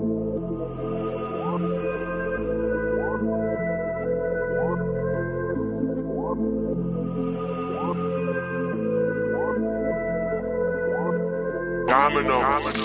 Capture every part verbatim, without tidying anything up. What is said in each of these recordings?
Domino.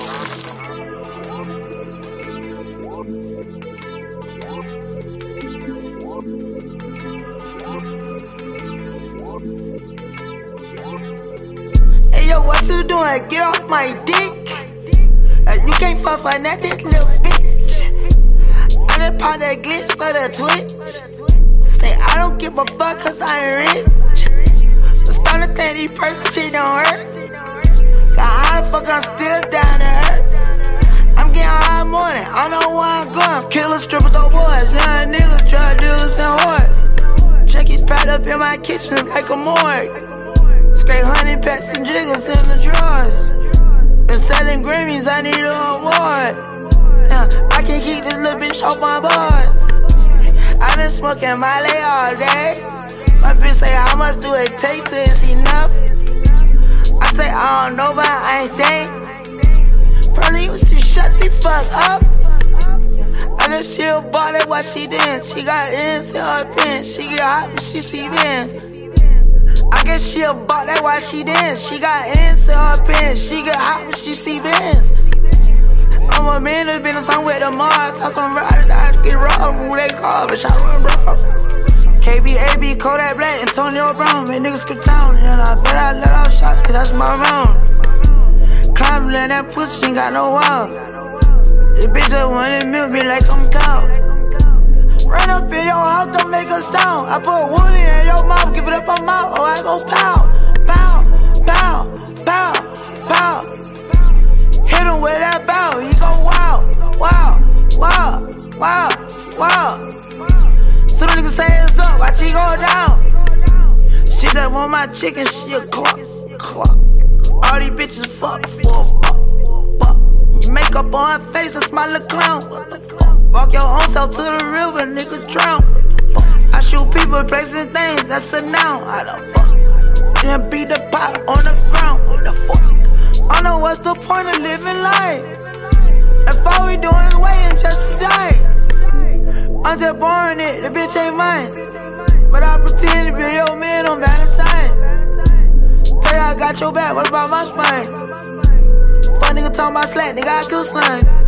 Hey yo, what you doing? Get off my dick. Uh, you can't fuck for nothing, little bitch. I just pop that glitch for the twitch. Say I don't give a fuck cause I ain't rich. I'm starting to think these person shit don't hurt. Got how the fuck I'm still down to earth. I'm getting high morning, I know where I'm going. Killers, strippers, dope boys, young niggas, drug dealers, and whores. Junkies packed up in my kitchen like a morgue. Straight honey packs and jiggles in the drawers. Been selling Grammys, I need an award. Yeah, I can't keep this little bitch off my bars. I been smoking Miley all day. My bitch say, how much do it take till it's enough? I say, I don't know, but I ain't think. Probably used to shut the fuck up. I guess she'll bought it while she dance. She got ends in her pants. She get hot when she see bands. I guess she'll bought that while she dance. She got ends in her pants. She get hot when she see bands. I'm a man that's been somewhere tomorrow. Tell some riders I get robbed. Who they call, bitch, I run bro. K B, A B, Kodak Black, Antonio Brown. Man, niggas screw town. And I bet I let off shots, cause that's my round. Climbing in that pussy, ain't got no wall. This bitch just wanna milk me like I'm cow. Run up in your house, don't make a sound. I put wood in your mouth, give it up on mouth, or I go pow, pow, pow, pow, pow. Hit him with that bow, he go wow, wow, wow, wow, wow. So the nigga say it's up, watch he go down. She just want my chicken, she a clock, clock. All these bitches fuck for a buck, buck. You make up on her face, a smile a clown. What the fuck? Walk your own self to the river, niggas drown. What the fuck? I shoot people, places, things, that's a noun. How the fuck? Then beat the pot on the ground. What the fuck? I know what's the point of living life if all we doing is waiting just to die. I'm just born it, the bitch ain't mine, but I pretend to be your man on Valentine. Tell you I got your back, what about my spine? Fuck nigga talking about slack, nigga I kill slime.